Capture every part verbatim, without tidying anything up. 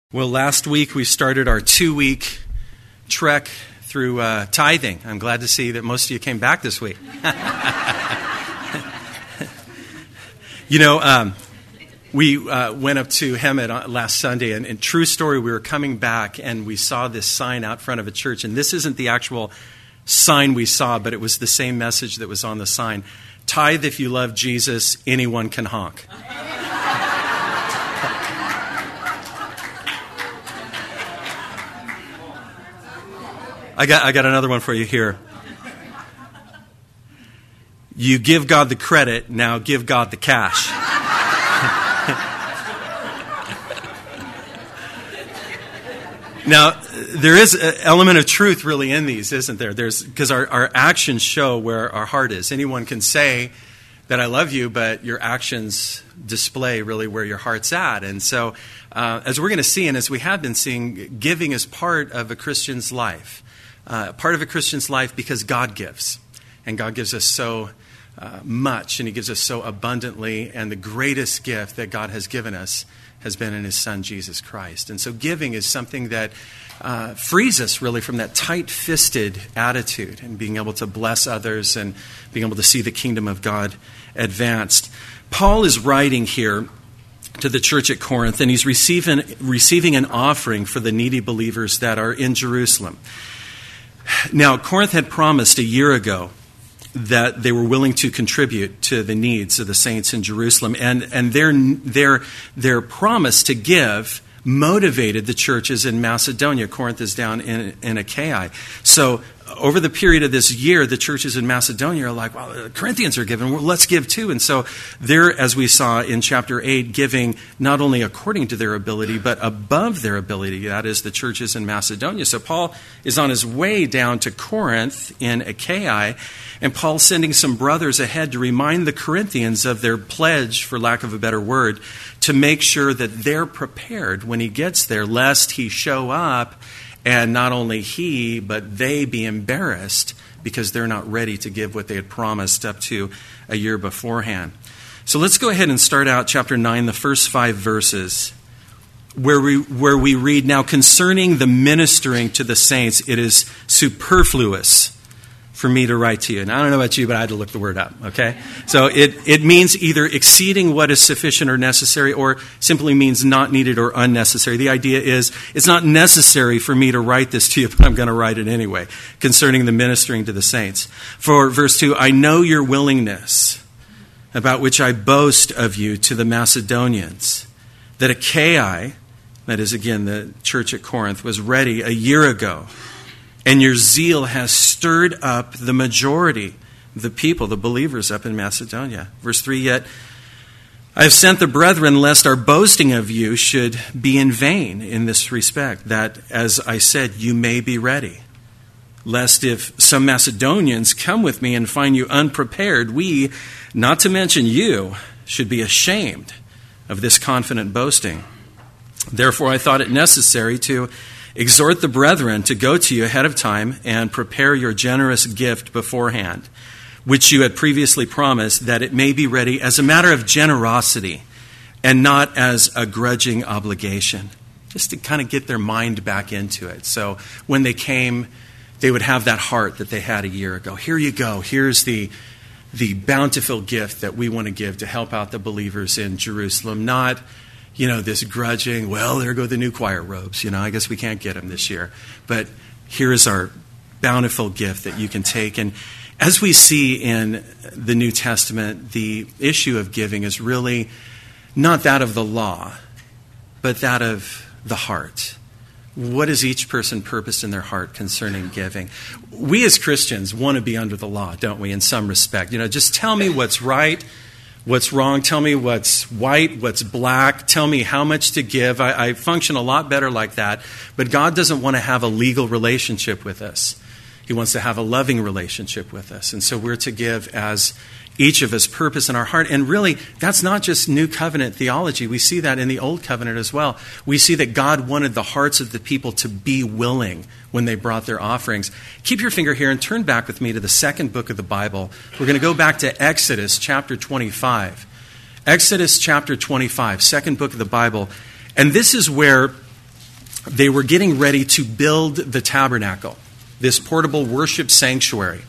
Well, last week we started our two-week trek through uh, tithing. I'm glad to see that most of you came back this week. you know, um, we uh, went up to Hemet last Sunday, and, and true story, we were coming back, and we saw this sign out front of a church, and this isn't the actual sign we saw, but it was the same message that was on the sign. Tithe if you love Jesus, anyone can honk. I got I got another one for you here. You give God the credit, now give God the cash. Now, there is an element of truth really in these, isn't there? There's because our, our actions show where our heart is. Anyone can say that I love you, but your actions display really where your heart's at. And so, uh, as we're going to see, and as we have been seeing, giving is part of a Christian's life. Uh, part of a Christian's life because God gives. And God gives us so uh, much, and He gives us so abundantly. And the greatest gift that God has given us has been in His Son, Jesus Christ. And so giving is something that uh, frees us really from that tight-fisted attitude and being able to bless others and being able to see the kingdom of God advanced. Paul is writing here to the church at Corinth, and he's receiving, receiving an offering for the needy believers that are in Jerusalem. Now, Corinth had promised a year ago that they were willing to contribute to the needs of the saints in Jerusalem, and, and their, their, their promise to give motivated the churches in Macedonia. Corinth is down in, in Achaia. So over the period of this year, the churches in Macedonia are like, well, the Corinthians are giving, well, let's give too. And so they're, as we saw in chapter eight, giving not only according to their ability, but above their ability. That is the churches in Macedonia. So Paul is on his way down to Corinth in Achaia, and Paul's sending some brothers ahead to remind the Corinthians of their pledge, for lack of a better word, to make sure that they're prepared when he gets there, lest he show up and not only he, but they be embarrassed because they're not ready to give what they had promised up to a year beforehand. So let's go ahead and start out chapter nine, the first five verses, where we where we read, "Now concerning the ministering to the saints, it is superfluous for me to write to you." And I don't know about you, but I had to look the word up, okay? So it, it means either exceeding what is sufficient or necessary, or simply means not needed or unnecessary. The idea is, it's not necessary for me to write this to you, but I'm going to write it anyway, concerning the ministering to the saints. For verse two, "I know your willingness, about which I boast of you to the Macedonians, that Achaia," that is again the church at Corinth, "was ready a year ago, and your zeal has stirred up the majority of the people," the believers up in Macedonia. Verse three, "Yet I have sent the brethren, lest our boasting of you should be in vain in this respect, that, as I said, you may be ready. Lest if some Macedonians come with me and find you unprepared, we, not to mention you, should be ashamed of this confident boasting. Therefore I thought it necessary to exhort the brethren to go to you ahead of time and prepare your generous gift beforehand, which you had previously promised, that it may be ready as a matter of generosity and not as a grudging obligation," just to kind of get their mind back into it. So when they came, they would have that heart that they had a year ago. Here you go. Here's the the bountiful gift that we want to give to help out the believers in Jerusalem, not You know, this grudging, well, there go the new choir robes. You know, I guess we can't get them this year. But here is our bountiful gift that you can take. And as we see in the New Testament, the issue of giving is really not that of the law, but that of the heart. What is each person purposed in their heart concerning giving? We as Christians want to be under the law, don't we, in some respect? You know, just tell me what's right, what's wrong. Tell me what's white, what's black. Tell me how much to give. I, I function a lot better like that. But God doesn't want to have a legal relationship with us. He wants to have a loving relationship with us. And so we're to give as each of us purpose in our heart. And really, that's not just New Covenant theology. We see that in the Old Covenant as well. We see that God wanted the hearts of the people to be willing when they brought their offerings. Keep your finger here and turn back with me to the second book of the Bible. We're going to go back to Exodus chapter twenty-five. Exodus chapter twenty-five, second book of the Bible. And this is where they were getting ready to build the tabernacle, this portable worship sanctuary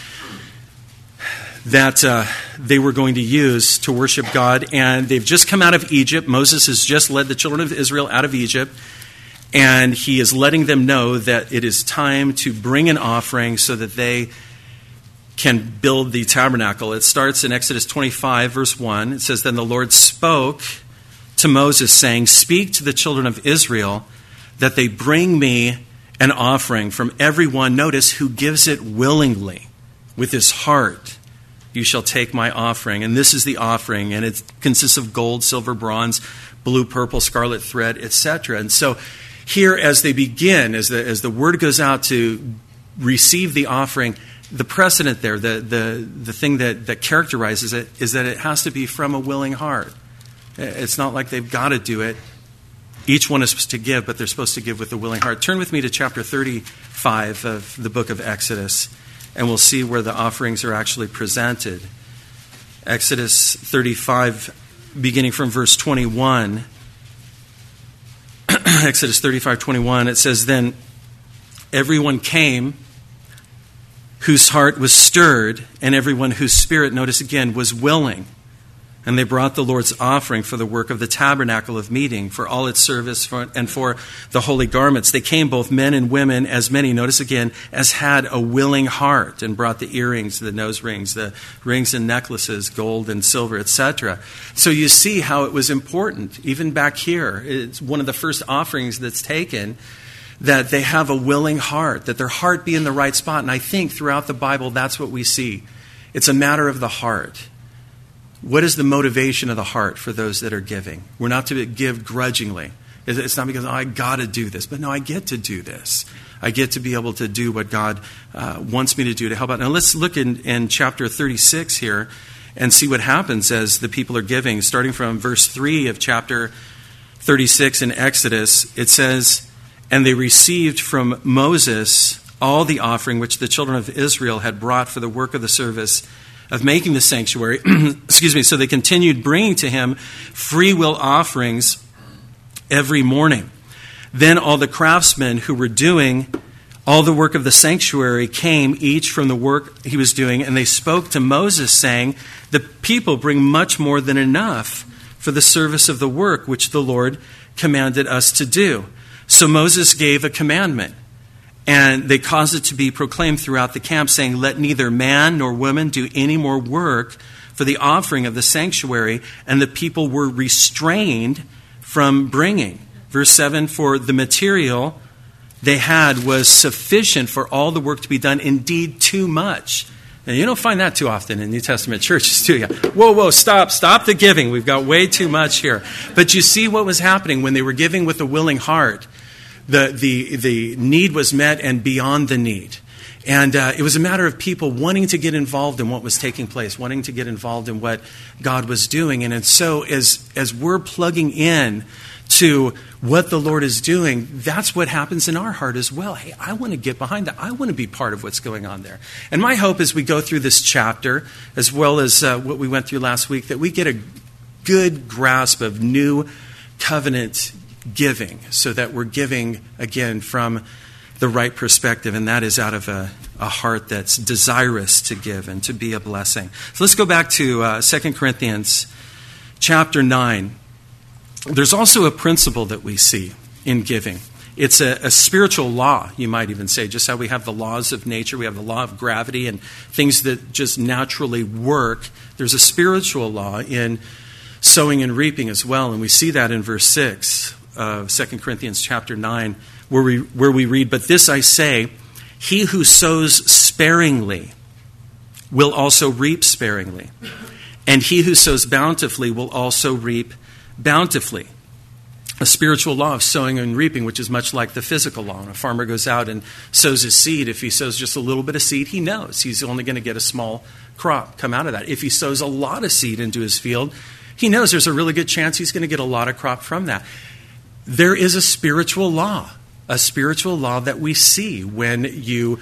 that uh, they were going to use to worship God. And they've just come out of Egypt. Moses has just led the children of Israel out of Egypt. And he is letting them know that it is time to bring an offering so that they can build the tabernacle. It starts in Exodus twenty-five, verse one. It says, "Then the Lord spoke to Moses, saying, 'Speak to the children of Israel that they bring me an offering from everyone,' notice, 'who gives it willingly with his heart. You shall take my offering.'" And this is the offering, and it consists of gold, silver, bronze, blue, purple, scarlet thread, et cetera. And so here, as they begin, as the as the word goes out to receive the offering, the precedent there, the the the thing that, that characterizes it, is that it has to be from a willing heart. It's not like they've got to do it. Each one is supposed to give, but they're supposed to give with a willing heart. Turn with me to chapter thirty-five of the book of Exodus, and we'll see where the offerings are actually presented. Exodus thirty-five, beginning from verse twenty-one. Exodus thirty-five, twenty-one, it says, "Then everyone came whose heart was stirred, and everyone whose spirit," notice again, "was willing. And they brought the Lord's offering for the work of the tabernacle of meeting, for all its service, for, and for the holy garments. They came, both men and women, as many," notice again, "as had a willing heart, and brought the earrings, the nose rings, the rings and necklaces, gold and silver, et cetera" So you see how it was important. Even back here, it's one of the first offerings that's taken, that they have a willing heart, that their heart be in the right spot. And I think throughout the Bible, that's what we see. It's a matter of the heart. What is the motivation of the heart for those that are giving? We're not to give grudgingly. It's not because, oh, I got to do this. But no, I get to do this. I get to be able to do what God uh, wants me to do to help out. Now let's look in, in chapter thirty-six here and see what happens as the people are giving. Starting from verse three of chapter thirty-six in Exodus, it says, "And they received from Moses all the offering which the children of Israel had brought for the work of the service of making the sanctuary." Excuse me. "So they continued bringing to him free will offerings every morning. Then all the craftsmen who were doing all the work of the sanctuary came, each from the work he was doing, and they spoke to Moses, saying, 'The people bring much more than enough for the service of the work which the Lord commanded us to do.' So Moses gave a commandment, and they caused it to be proclaimed throughout the camp, saying, 'Let neither man nor woman do any more work for the offering of the sanctuary.' And the people were restrained from bringing." Verse seven, "For the material they had was sufficient for all the work to be done, indeed too much." Now, you don't find that too often in New Testament churches, do you? Whoa, whoa, stop, stop the giving. We've got way too much here. But you see what was happening when they were giving with a willing heart. The, the, the need was met and beyond the need. And uh, it was a matter of people wanting to get involved in what was taking place, wanting to get involved in what God was doing. And, and so as, as we're plugging in to what the Lord is doing, that's what happens in our heart as well. Hey, I want to get behind that. I want to be part of what's going on there. And my hope as we go through this chapter, as well as uh, what we went through last week, that we get a good grasp of new covenant giving, so that we're giving, again, from the right perspective, and that is out of a, a heart that's desirous to give and to be a blessing. So let's go back to uh, Second Corinthians chapter nine. There's also a principle that we see in giving. It's a, a spiritual law, you might even say, just how we have the laws of nature, we have the law of gravity and things that just naturally work. There's a spiritual law in sowing and reaping as well, and we see that in verse six of Second Corinthians chapter nine, where we, where we read, "But this I say, he who sows sparingly will also reap sparingly, and he who sows bountifully will also reap bountifully." A spiritual law of sowing and reaping, which is much like the physical law. When a farmer goes out and sows his seed, if he sows just a little bit of seed, he knows he's only going to get a small crop come out of that. If he sows a lot of seed into his field, he knows there's a really good chance he's going to get a lot of crop from that. There is a spiritual law, a spiritual law that we see when you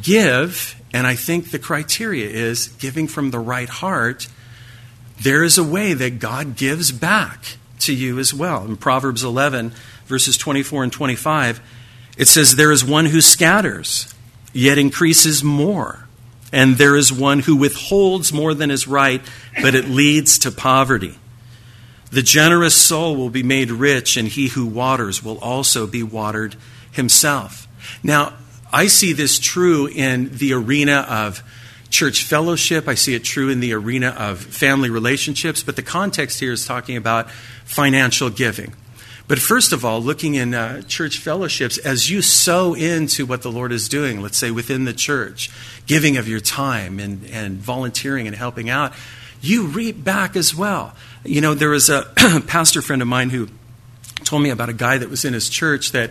give, and I think the criteria is giving from the right heart. There is a way that God gives back to you as well. In Proverbs eleven, verses twenty-four and twenty-five, it says, there is one who scatters, yet increases more. And there is one who withholds more than is right, but it leads to poverty. The generous soul will be made rich, and he who waters will also be watered himself. Now, I see this true in the arena of church fellowship. I see it true in the arena of family relationships. But the context here is talking about financial giving. But first of all, looking in uh, church fellowships, as you sow into what the Lord is doing, let's say within the church, giving of your time and, and volunteering and helping out, you reap back as well. You know, there was a pastor friend of mine who told me about a guy that was in his church that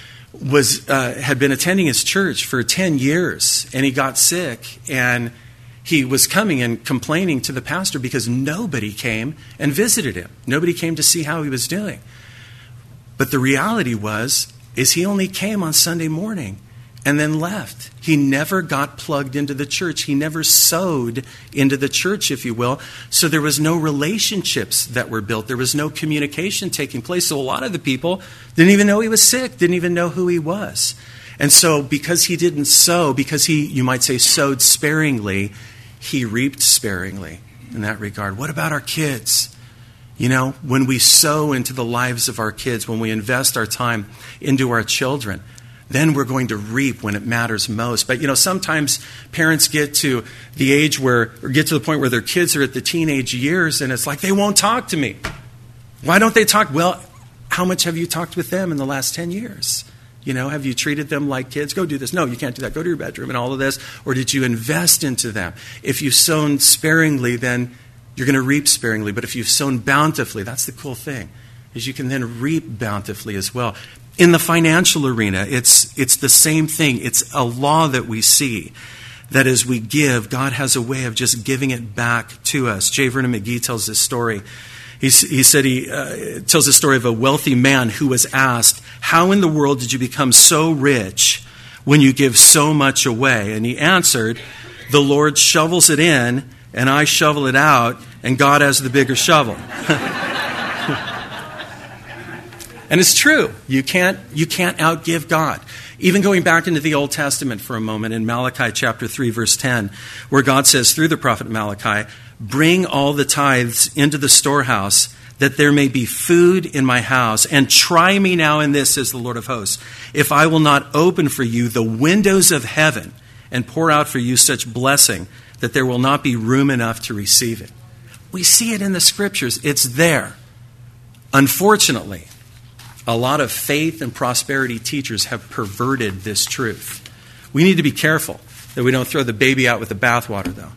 was uh, had been attending his church for ten years, and he got sick, and he was coming and complaining to the pastor because nobody came and visited him. Nobody came to see how he was doing. But the reality was, is he only came on Sunday morning and then left. He never got plugged into the church. He never sowed into the church, if you will. So there was no relationships that were built. There was no communication taking place. So a lot of the people didn't even know he was sick, didn't even know who he was. And so because he didn't sow, because he, you might say, sowed sparingly, he reaped sparingly in that regard. What about our kids? You know, when we sow into the lives of our kids, when we invest our time into our children, then we're going to reap when it matters most. But, you know, sometimes parents get to the age where, or get to the point where their kids are at the teenage years, and it's like, they won't talk to me. Why don't they talk? Well, how much have you talked with them in the last ten years? You know, have you treated them like kids? Go do this. No, you can't do that. Go to your bedroom and all of this. Or did you invest into them? If you've sown sparingly, then you're going to reap sparingly. But if you've sown bountifully, that's the cool thing, is you can then reap bountifully as well. In the financial arena, it's it's the same thing. It's a law that we see, that as we give, God has a way of just giving it back to us. J. Vernon McGee tells this story. He, he said he uh, tells the story of a wealthy man who was asked, how in the world did you become so rich when you give so much away? And he answered, the Lord shovels it in, and I shovel it out, and God has the bigger shovel. And it's true. You can't, you can't outgive God. Even going back into the Old Testament for a moment, in Malachi chapter three, verse ten, where God says through the prophet Malachi, bring all the tithes into the storehouse, that there may be food in my house. And try me now in this, says the Lord of hosts, if I will not open for you the windows of heaven and pour out for you such blessing that there will not be room enough to receive it. We see it in the scriptures. It's there. Unfortunately, a lot of faith and prosperity teachers have perverted this truth. We need to be careful that we don't throw the baby out with the bathwater, though.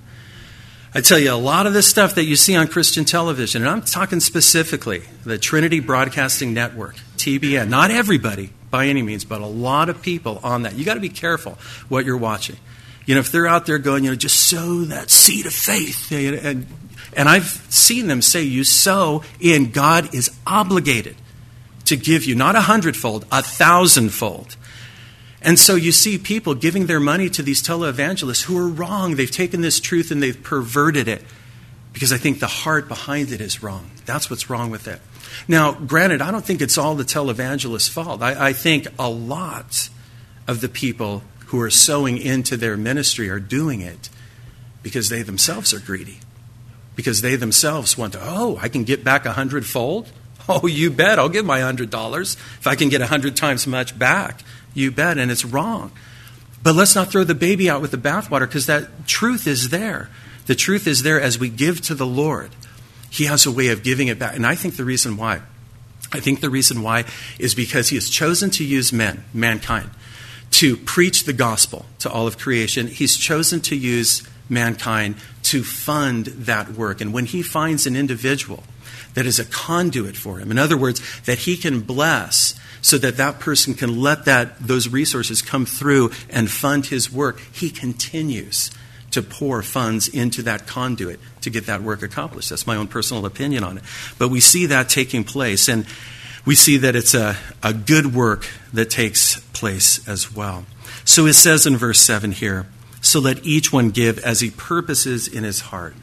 I tell you, a lot of this stuff that you see on Christian television, and I'm talking specifically the Trinity Broadcasting Network, T B N, not everybody by any means, but a lot of people on that. You got to be careful what you're watching. You know, if they're out there going, you know, just sow that seed of faith. And, and I've seen them say, you sow in, God is obligated to give you, not a hundredfold, a thousandfold. And so you see people giving their money to these televangelists who are wrong. They've taken this truth and they've perverted it, because I think the heart behind it is wrong. That's what's wrong with it. Now, granted, I don't think it's all the televangelists' fault. I, I think a lot of the people who are sowing into their ministry are doing it because they themselves are greedy, because they themselves want to, oh, I can get back a hundredfold. Oh, you bet. I'll give my hundred dollars if I can get a hundred times much back. You bet. And it's wrong. But let's not throw the baby out with the bathwater, because that truth is there. The truth is there as we give to the Lord. He has a way of giving it back. And I think the reason why, I think the reason why is because he has chosen to use men, mankind, to preach the gospel to all of creation. He's chosen to use mankind to fund that work. And when he finds an individual that is a conduit for him, in other words, that he can bless so that that person can let that those resources come through and fund his work, he continues to pour funds into that conduit to get that work accomplished. That's my own personal opinion on it. But we see that taking place, and we see that it's a, a good work that takes place as well. So it says in verse seven here, so let each one give as he purposes in his heart.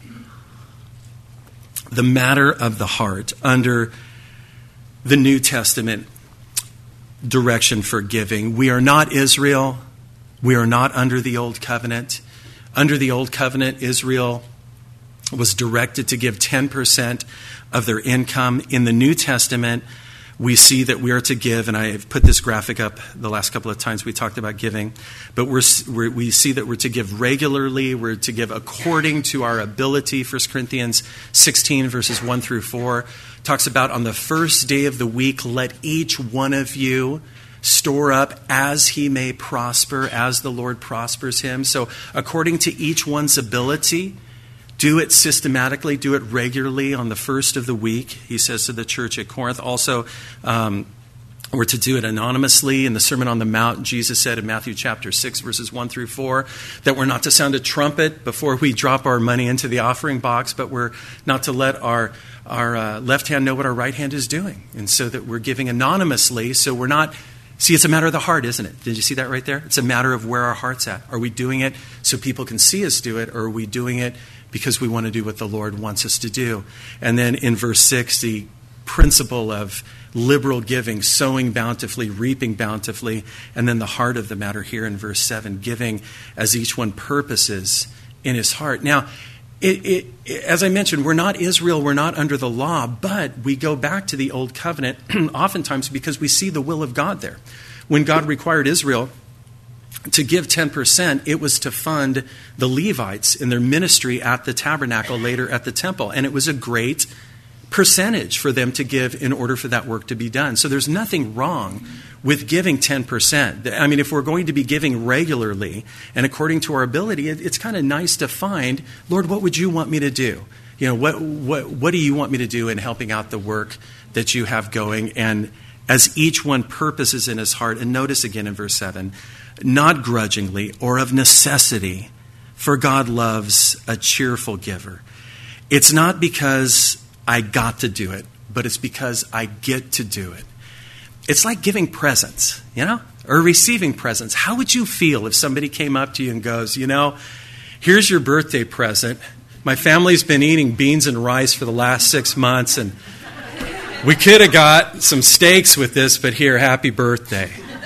The matter of the heart under the New Testament direction for giving. We are not Israel. We are not under the old covenant. Under the old covenant, Israel was directed to give ten percent of their income. In the New Testament, we see that we are to give, and I've put this graphic up the last couple of times we talked about giving, but we're, we're, we see that we're to give regularly, we're to give according to our ability. First Corinthians sixteen, verses one through four, talks about on the first day of the week, let each one of you store up as he may prosper, as the Lord prospers him. So according to each one's ability, do it systematically, do it regularly on the first of the week, he says to the church at Corinth. Also, um, we're to do it anonymously. In the Sermon on the Mount, Jesus said in Matthew chapter six, verses one through four, that we're not to sound a trumpet before we drop our money into the offering box, but we're not to let our, our uh, left hand know what our right hand is doing. And so that we're giving anonymously, so we're not... See, it's a matter of the heart, isn't it? Did you see that right there? It's a matter of where our heart's at. Are we doing it so people can see us do it, or are we doing it because we want to do what the Lord wants us to do? And then in verse six, the principle of liberal giving, sowing bountifully, reaping bountifully, and then the heart of the matter here in verse seven, giving as each one purposes in his heart. Now, It, it, as I mentioned, we're not Israel, we're not under the law, but we go back to the Old Covenant oftentimes because we see the will of God there. When God required Israel to give ten percent, it was to fund the Levites in their ministry at the tabernacle, later at the temple. And it was a great percentage for them to give in order for that work to be done. So there's nothing wrong with giving ten percent. I mean, if we're going to be giving regularly and according to our ability, it's kind of nice to find, Lord, what would you want me to do? You know, what what what do you want me to do in helping out the work that you have going? And as each one purposes in his heart, and notice again in verse seven, not grudgingly or of necessity, for God loves a cheerful giver. It's not because I got to do it, but it's because I get to do it. It's like giving presents, you know, or receiving presents. How would you feel if somebody came up to you and goes, you know, here's your birthday present. My family's been eating beans and rice for the last six months, and we could have got some steaks with this, but here, happy birthday.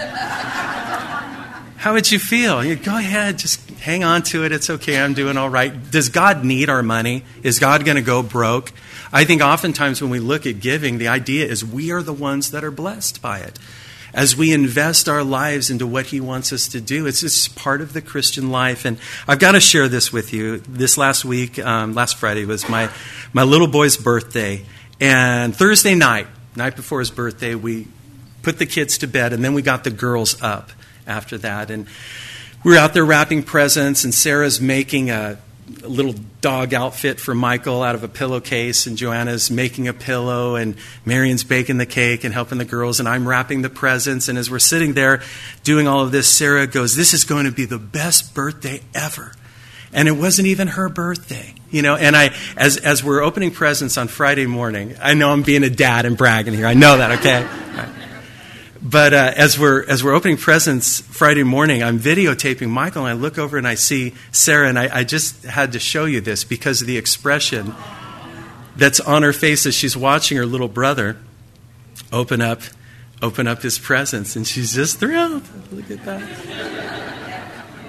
How would you feel? You go ahead, just hang on to it. It's okay. I'm doing all right. Does God need our money? Is God going to go broke? I think oftentimes when we look at giving, the idea is we are the ones that are blessed by it. As we invest our lives into what he wants us to do, it's just part of the Christian life. And I've got to share this with you. This last week, um, last Friday, was my, my little boy's birthday. And Thursday night, night before his birthday, we put the kids to bed, and then we got the girls up after that. And we were out there wrapping presents, and Sarah's making a a little dog outfit for Michael out of a pillowcase, and Joanna's making a pillow, and Marion's baking the cake and helping the girls, and I'm wrapping the presents. And as we're sitting there doing all of this, Sarah goes, this is going to be the best birthday ever. And it wasn't even her birthday, you know. And I, as as we're opening presents on Friday morning, I know I'm being a dad and bragging here. I know that, okay? Right. But uh, as we're as we're opening presents Friday morning, I'm videotaping Michael, and I look over and I see Sarah, and I, I just had to show you this because of the expression that's on her face as she's watching her little brother open up open up his presents, and she's just thrilled. Look at that.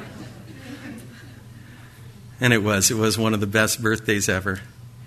And it was it was one of the best birthdays ever.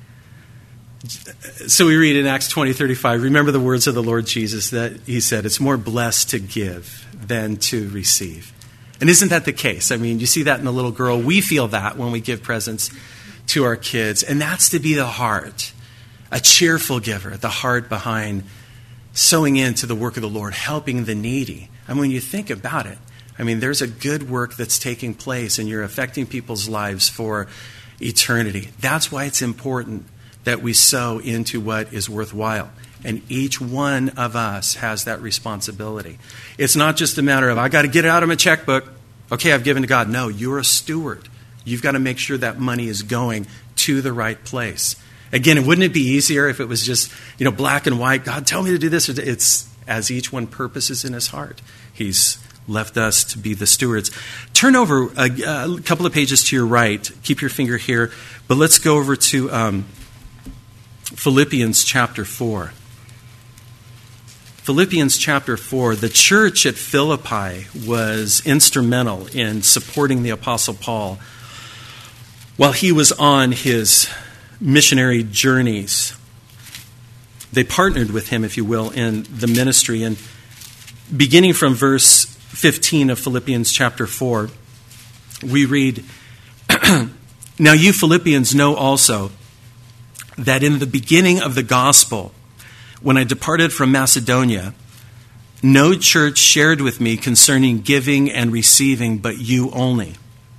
So we read in Acts twenty thirty-five, remember the words of the Lord Jesus that he said, it's more blessed to give than to receive. And isn't that the case? I mean, you see that in the little girl. We feel that when we give presents to our kids. And that's to be the heart, a cheerful giver, the heart behind sowing into the work of the Lord, helping the needy. And when you think about it, I mean, there's a good work that's taking place, and you're affecting people's lives for eternity. That's why it's important that we sow into what is worthwhile. And each one of us has that responsibility. It's not just a matter of, I got to get it out of my checkbook. Okay, I've given to God. No, you're a steward. You've got to make sure that money is going to the right place. Again, wouldn't it be easier if it was just, you know, black and white? God, tell me to do this. It's as each one purposes in his heart. He's left us to be the stewards. Turn over a, a couple of pages to your right. Keep your finger here. But let's go over to Um, Philippians chapter four. Philippians chapter four, the church at Philippi was instrumental in supporting the Apostle Paul while he was on his missionary journeys. They partnered with him, if you will, in the ministry. And beginning from verse fifteen of Philippians chapter four, we read, "Now you Philippians know also that in the beginning of the gospel, when I departed from Macedonia, no church shared with me concerning giving and receiving, but you only.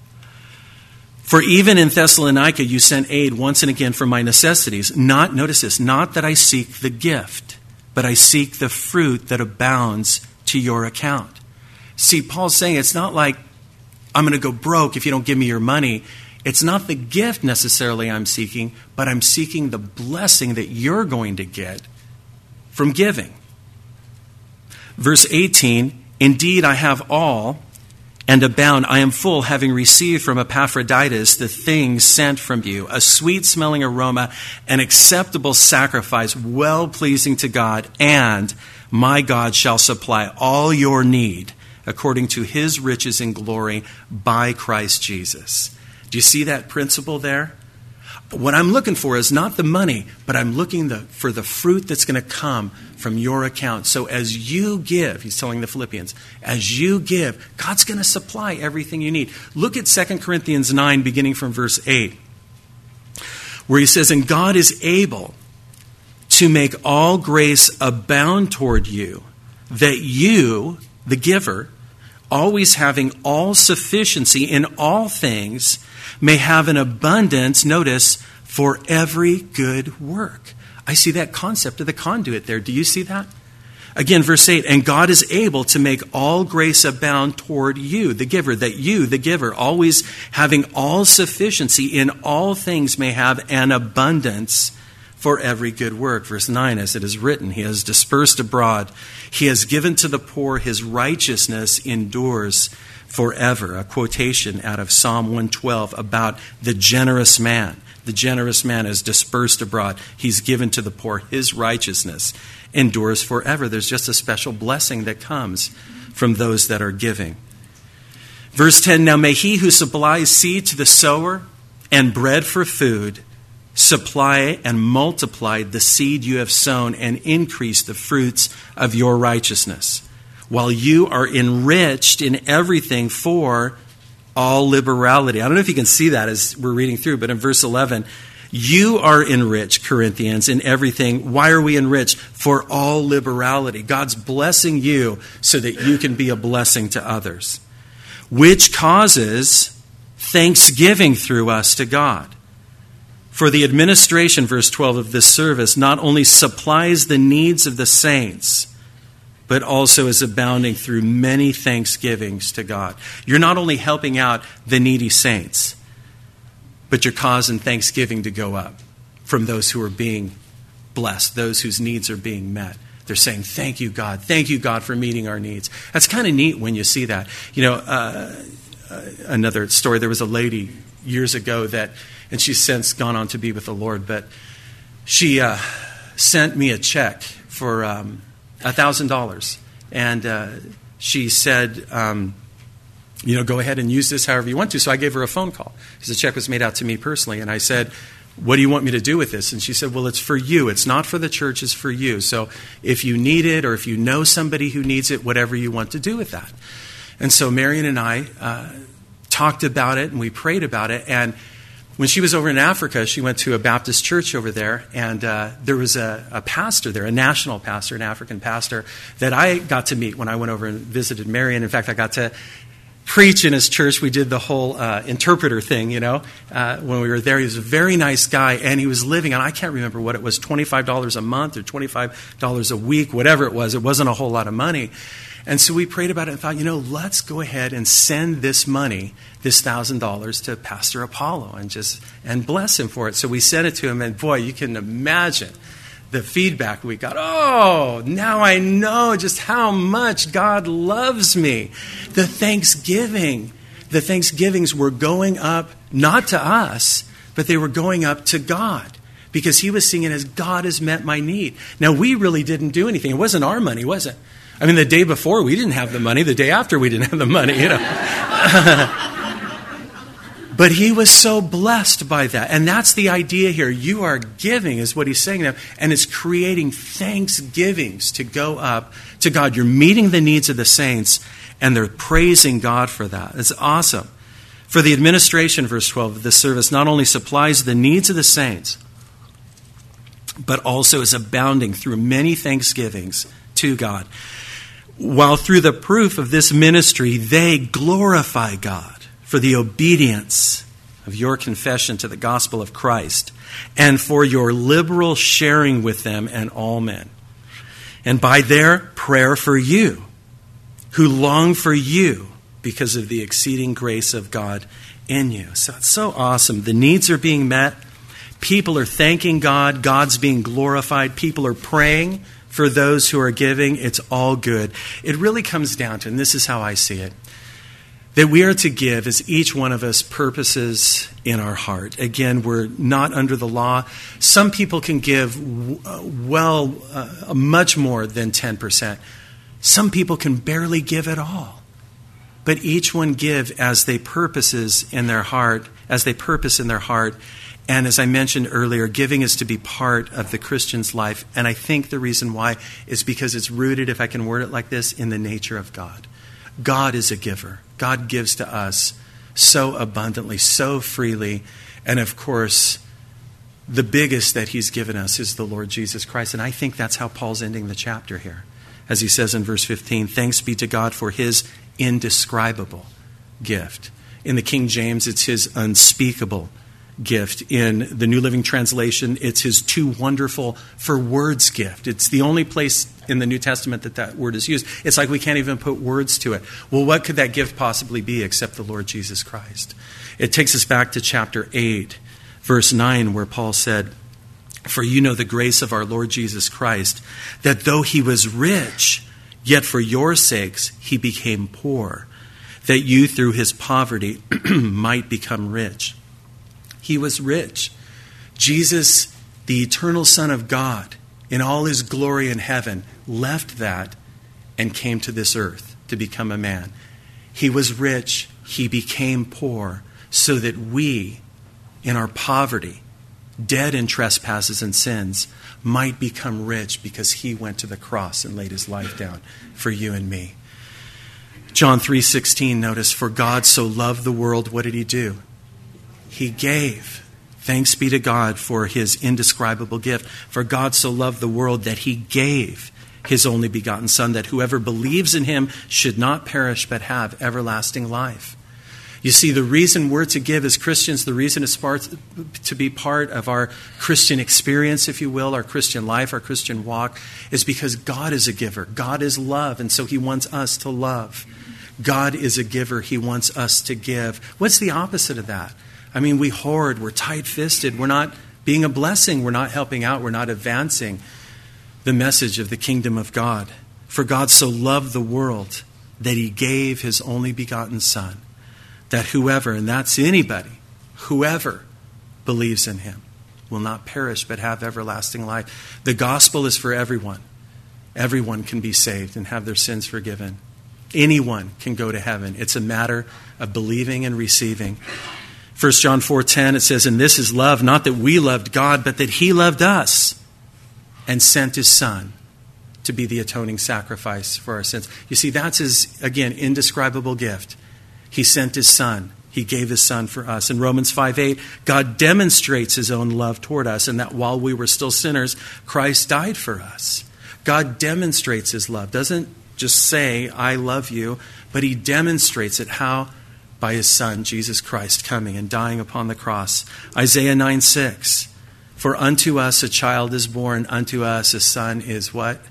For even in Thessalonica you sent aid once and again for my necessities. Not, notice this, not that I seek the gift, but I seek the fruit that abounds to your account." See, Paul's saying it's not like I'm going to go broke if you don't give me your money. It's not the gift necessarily I'm seeking, but I'm seeking the blessing that you're going to get from giving. Verse eighteen, "Indeed, I have all and abound. I am full, having received from Epaphroditus the things sent from you, a sweet-smelling aroma, an acceptable sacrifice, well-pleasing to God, and my God shall supply all your need according to his riches in glory by Christ Jesus." Do you see that principle there? What I'm looking for is not the money, but I'm looking the, for the fruit that's going to come from your account. So as you give, he's telling the Philippians, as you give, God's going to supply everything you need. Look at Second Corinthians nine, beginning from verse eight, where he says, "And God is able to make all grace abound toward you, that you," the giver, "always having all sufficiency in all things, may have an abundance," notice, "for every good work." I see that concept of the conduit there. Do you see that? Again, verse eight, "And God is able to make all grace abound toward you," the giver, "that you," the giver, "always having all sufficiency in all things may have an abundance for every good work." Verse nine, "As it is written, he has dispersed abroad. He has given to the poor. His righteousness endures forever." A quotation out of Psalm one twelve about the generous man. The generous man is dispersed abroad. He's given to the poor. His righteousness endures forever. There's just a special blessing that comes from those that are giving. Verse ten, "Now may he who supplies seed to the sower and bread for food supply and multiply the seed you have sown and increase the fruits of your righteousness, while you are enriched in everything for all liberality." I don't know if you can see that as we're reading through, but in verse eleven, "You are enriched, Corinthians, in everything." Why are we enriched? For all liberality. God's blessing you so that you can be a blessing to others, "which causes thanksgiving through us to God. For the administration," verse twelve, "of this service not only supplies the needs of the saints, but also is abounding through many thanksgivings to God." You're not only helping out the needy saints, but you're causing thanksgiving to go up from those who are being blessed, those whose needs are being met. They're saying, "Thank you, God. Thank you, God, for meeting our needs." That's kind of neat when you see that. You know, uh, uh, another story, there was a lady years ago that, and she's since gone on to be with the Lord, but she uh, sent me a check for um, one thousand dollars. And uh, she said, um, you know, go ahead and use this however you want to. So I gave her a phone call because the check was made out to me personally. And I said, "What do you want me to do with this?" And she said, "Well, it's for you. It's not for the church. It's for you. So if you need it or if you know somebody who needs it, whatever you want to do with that." And so Marion and I uh, talked about it and we prayed about it. And when she was over in Africa, she went to a Baptist church over there, and uh, there was a, a pastor there, a national pastor, an African pastor, that I got to meet when I went over and visited Marion. In fact, I got to preach in his church. We did the whole uh, interpreter thing, you know, uh, when we were there. He was a very nice guy, and he was living on, I can't remember what it was, twenty-five dollars a month or twenty-five dollars a week, whatever it was. It wasn't a whole lot of money. And so we prayed about it and thought, you know, let's go ahead and send this money, this one thousand dollars, to Pastor Apollo and just and bless him for it. So we sent it to him, and boy, you can imagine the feedback we got. "Oh, now I know just how much God loves me." The thanksgiving, the thanksgivings were going up not to us, but they were going up to God. because he was seeing it as God has met my need. Now, we really didn't do anything. It wasn't our money, was it? I mean, the day before, we didn't have the money. The day after, we didn't have the money, you know. But he was so blessed by that. And that's the idea here. You are giving, is what he's saying now. And it's creating thanksgivings to go up to God. You're meeting the needs of the saints, and they're praising God for that. It's awesome. For the administration, verse twelve, of this service not only supplies the needs of the saints, but also is abounding through many thanksgivings to God. While through the proof of this ministry, they glorify God for the obedience of your confession to the gospel of Christ, and for your liberal sharing with them and all men, and by their prayer for you, who long for you because of the exceeding grace of God in you. So it's so awesome. The needs are being met. People are thanking God. God's being glorified. People are praying for those who are giving. It's all good. It really comes down to, and this is how I see it, that we are to give as each one of us purposes in our heart. Again, we're not under the law. Some people can give well, uh, much more than ten percent. Some people can barely give at all. But each one give as they purposes in their heart, as they purpose in their heart. And as I mentioned earlier, giving is to be part of the Christian's life. And I think the reason why is because it's rooted, if I can word it like this, in the nature of God. God is a giver. God gives to us so abundantly, so freely. And of course, the biggest that he's given us is the Lord Jesus Christ. And I think that's how Paul's ending the chapter here. As he says in verse fifteen, thanks be to God for his indescribable gift. In the King James, it's his unspeakable gift. In the New Living Translation, it's his too wonderful for words gift. It's the only place in the New Testament that that word is used. It's like we can't even put words to it. Well, what could that gift possibly be except the Lord Jesus Christ? It takes us back to chapter eight, verse nine, where Paul said, for you know the grace of our Lord Jesus Christ, that though he was rich, yet for your sakes he became poor, that you through his poverty might become rich. He was rich. Jesus, the eternal Son of God, in all his glory in heaven, left that and came to this earth to become a man. He was rich. He became poor so that we, in our poverty, dead in trespasses and sins, might become rich because he went to the cross and laid his life down for you and me. John three sixteen, notice, for God so loved the world, what did he do? He gave. Thanks be to God for his indescribable gift. For God so loved the world that he gave his only begotten Son, that whoever believes in him should not perish but have everlasting life. You see, the reason we're to give as Christians, the reason it's part, to be part of our Christian experience, if you will, our Christian life, our Christian walk, is because God is a giver. God is love, and so he wants us to love. God is a giver. He wants us to give. What's the opposite of that? I mean, we hoard, we're tight-fisted, we're not being a blessing, we're not helping out, we're not advancing the message of the kingdom of God. For God so loved the world that he gave his only begotten Son, that whoever, and that's anybody, whoever believes in him will not perish but have everlasting life. The gospel is for everyone. Everyone can be saved and have their sins forgiven. Anyone can go to heaven. It's a matter of believing and receiving. First John four ten, it says, and this is love, not that we loved God, but that he loved us and sent his Son to be the atoning sacrifice for our sins. You see, that's his, again, indescribable gift. He sent his Son. He gave his Son for us. In Romans five eight, God demonstrates his own love toward us, and that while we were still sinners, Christ died for us. God demonstrates his love. Doesn't just say, I love you, but he demonstrates it. How? By his Son, Jesus Christ, coming and dying upon the cross. Isaiah nine six, for unto us a child is born, unto us a son is what?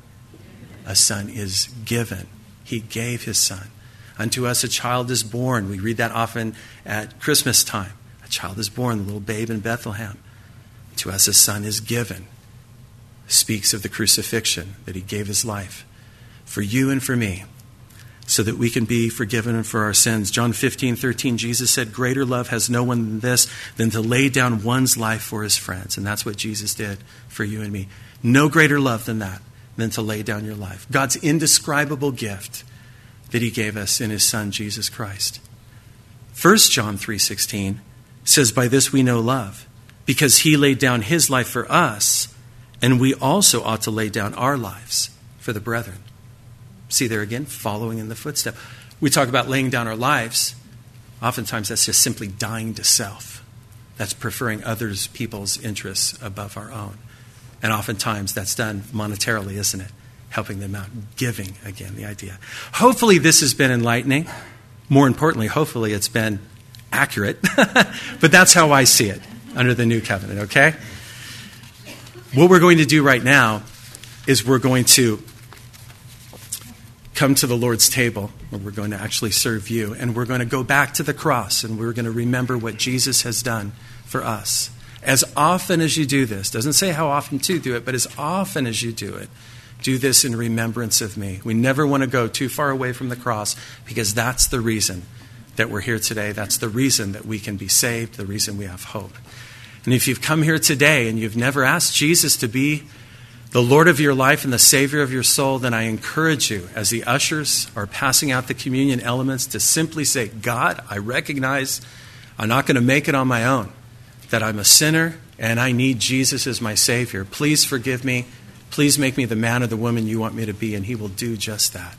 A son is given. He gave his Son. Unto us a child is born. We read that often at Christmas time. A child is born, the little babe in Bethlehem. To us a son is given. Speaks of the crucifixion, that he gave his life for you and for me. so that we can be forgiven for our sins. John fifteen thirteen, Jesus said, greater love has no one than this, than to lay down one's life for his friends. And that's what Jesus did for you and me. No greater love than that, than to lay down your life. God's indescribable gift that he gave us in his Son, Jesus Christ. First John three sixteen says, by this we know love, because he laid down his life for us, and we also ought to lay down our lives for the brethren. See there again, following in the footstep. We talk about laying down our lives. Oftentimes that's just simply dying to self. That's preferring others, people's interests above our own. And oftentimes that's done monetarily, isn't it? Helping them out. Giving, again, the idea. Hopefully this has been enlightening. More importantly, hopefully it's been accurate. But that's how I see it under the new covenant, okay? What we're going to do right now is we're going to come to the Lord's table, where we're going to actually serve you, and we're going to go back to the cross, and we're going to remember what Jesus has done for us. As often as you do this, doesn't say how often to do it, but as often as you do it, do this in remembrance of me. We never want to go too far away from the cross, because that's the reason that we're here today. That's the reason that we can be saved, the reason we have hope. And if you've come here today and you've never asked Jesus to be the Lord of your life and the Savior of your soul, then I encourage you, as the ushers are passing out the communion elements, to simply say, God, I recognize I'm not going to make it on my own, that I'm a sinner and I need Jesus as my Savior. Please forgive me. Please make me the man or the woman you want me to be, and he will do just that.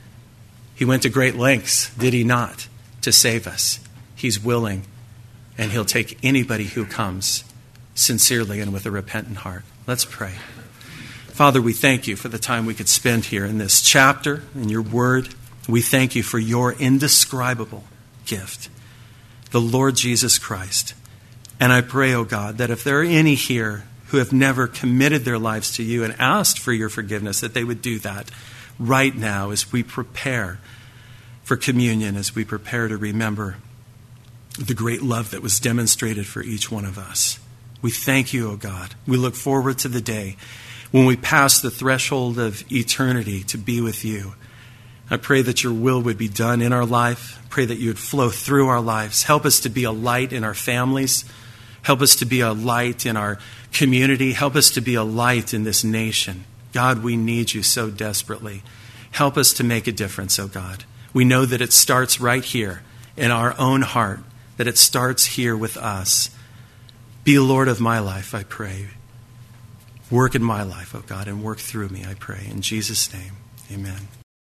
He went to great lengths, did he not, to save us? He's willing, and he'll take anybody who comes sincerely and with a repentant heart. Let's pray. Father, we thank you for the time we could spend here in this chapter, in your word. We thank you for your indescribable gift, the Lord Jesus Christ. And I pray, oh God, that if there are any here who have never committed their lives to you and asked for your forgiveness, that they would do that right now as we prepare for communion, as we prepare to remember the great love that was demonstrated for each one of us. We thank you, oh God. We look forward to the day when we pass the threshold of eternity to be with you. I pray that your will would be done in our life. Pray that you would flow through our lives. Help us to be a light in our families. Help us to be a light in our community. Help us to be a light in this nation. God, we need you so desperately. Help us to make a difference, oh God. We know that it starts right here in our own heart, that it starts here with us. Be Lord of my life, I pray. Work in my life, oh God, and work through me, I pray. In Jesus' name, amen.